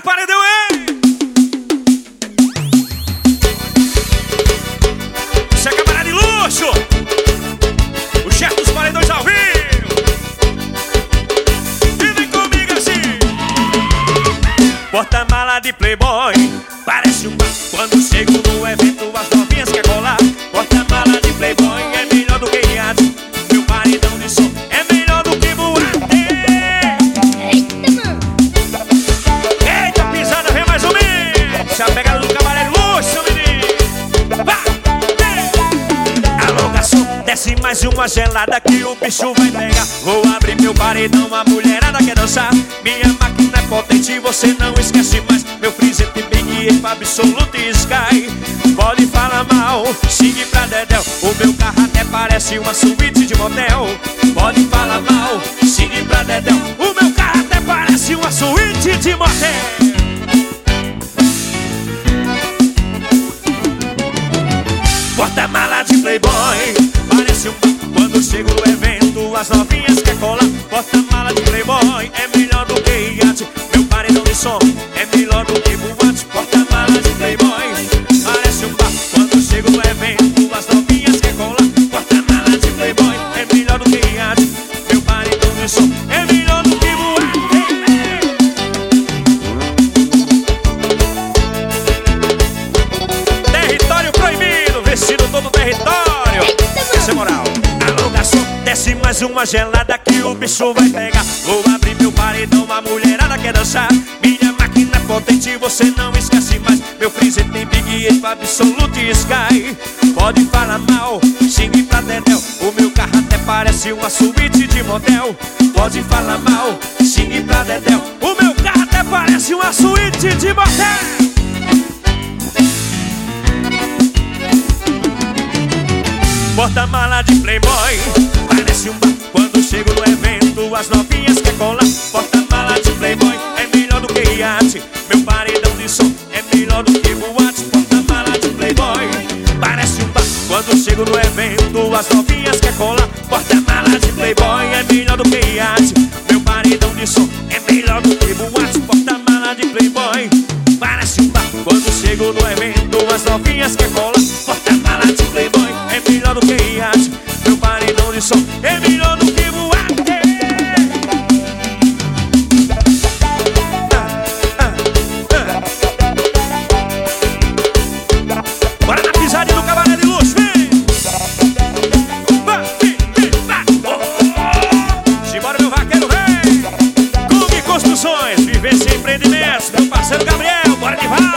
paredão, hein? Isso é camarada de luxo. O chefe dos paredões ao vivo. E vem comigo assim. Porta-mala de playboy, parece um bar. Quando chego no evento, as novinhas quer colar. Porta-mala de playboy é melhor do que iate. Meu paredão de som é melhor do que boate. Eita, pisada, vem mais ou menos. A pegada do cavaleiro luxo, menino. Alô, garçom, desce mais uma gelada que o bicho vai pegar. Vou abrir meu paredão, a mulherada quer dançar. Minha máquina é potente, você não esquece mais. Meu freezer tem Big E, Absolute e Sky. Pode falar mal, xingue pra dedéu. O meu carro até parece uma suíte de motel. Pode falar mal, xingue pra dedéu. O meu carro até parece uma suíte de motel. Porta-mala de playboy, parece um bar. Quando chego no evento, as novinhas quer colar. Porta-mala de playboy é melhor do que iate. Meu paredão de som é melhor do que boate. Porta-mala de playboy, parece um bar. Quando chego no evento, as novinhas quer colar. Porta-mala de playboy é melhor do que iate. Meu paredão de som é melhor do que boate. Território proibido, vestido todo o território. Essa é moral. Alô, garçom, desce mais uma gelada que o bicho vai pegar. Vou abrir meu paredão, a mulherada quer dançar. Minha máquina é potente, você não esquece mais. Meu freezer tem Big E, Absolute e Sky. Pode falar mal, xingue pra dedéu. O meu carro até parece uma suíte de motel. Pode falar mal, xingue pra dedéu. O meu carro até parece uma suíte de motel. Porta-mala de playboy, parece um bar. Quando chego no evento, as novinhas quer colar. Porta-mala de playboy é melhor do que iate. Meu paredão de som é melhor do que boate. Porta-mala de playboy, parece um bar. Quando chego no evento, as novinhas quer colar. Porta-mala de playboy é melhor do que iate. Meu paredão de som é melhor do que boate. Porta-mala de playboy, parece um bar. Quando chego no evento, as novinhas quer colar. Porta-mala de playboy é melhor do que iate. Meu paredão de som é melhor do que boate. Bora na pisadinha do cavaleiro de luxo, vem! Simbora, meu vaqueiro, vem! Clube Construções, Vivência e Empreendimentos. Meu parceiro Gabriel, bora de vai!